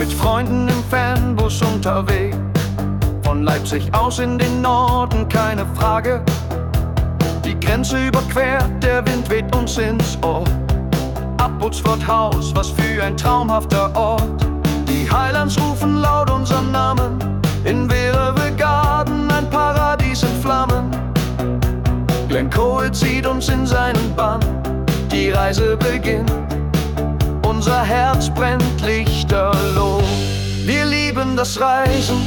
mit Freunden im Fernbus unterwegs. Von Leipzig aus in den Norden, keine Frage. Die Grenze überquert, der Wind weht uns ins Ohr. Abbotsworthaus, was für ein traumhafter Ort. Die Highlands rufen laut unseren Namen. In Werewe Garden ein Paradies in Flammen. Glencoe zieht uns in seinen Bann. Die Reise beginnt, unser Herz brennt lichterloh. Wir lieben das Reisen,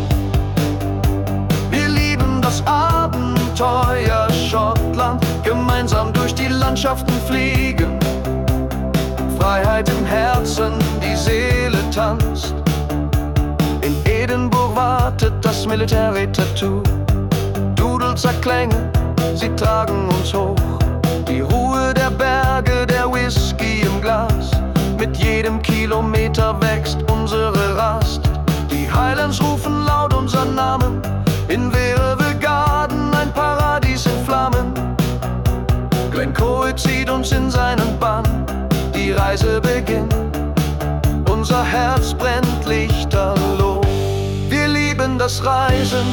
wir lieben das Abenteuer Schottland. Gemeinsam durch die Landschaften fliegen, Freiheit im Herzen, die Seele tanzt. In Edinburgh wartet das Military-Tattoo. Dudelsack Klänge, sie tragen uns hoch. Die Ruhe der Berge, der Whisky im Glas. Mit jedem Kilometer wächst unsere Rast. Die Highlands rufen laut unseren Namen. In Werewe Garden ein Paradies in Flammen. Glencoe zieht uns in seinen Bann. Die Reise beginnt, unser Herz brennt lichterloh. Wir lieben das Reisen,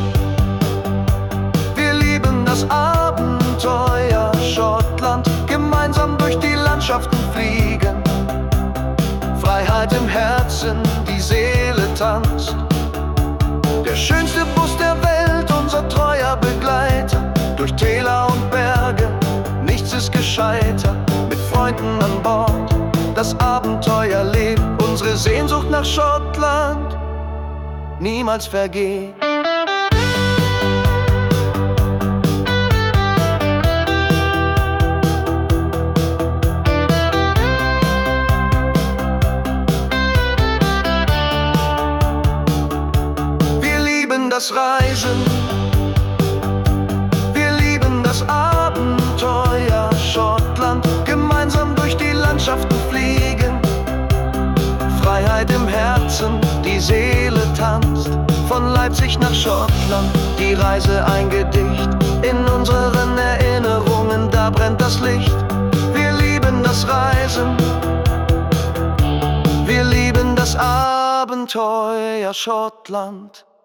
wir lieben das Abenteuer Schottland. Gemeinsam durch die Landschaften fliegen, Freiheit im Herzen, die Seele tanzt. Der schönste Bus der Welt, unser treuer Begleiter. Durch Täler und Berge, nichts ist gescheiter. Mit Freunden an Bord, das Abenteuer lebt. Unsere Sehnsucht nach Schottland niemals vergeht. Das Reisen, wir lieben das Abenteuer Schottland. Gemeinsam durch die Landschaften fliegen, Freiheit im Herzen, die Seele tanzt. Von Leipzig nach Schottland, die Reise ein Gedicht. In unseren Erinnerungen, da brennt das Licht. Wir lieben das Reisen, wir lieben das Abenteuer Schottland.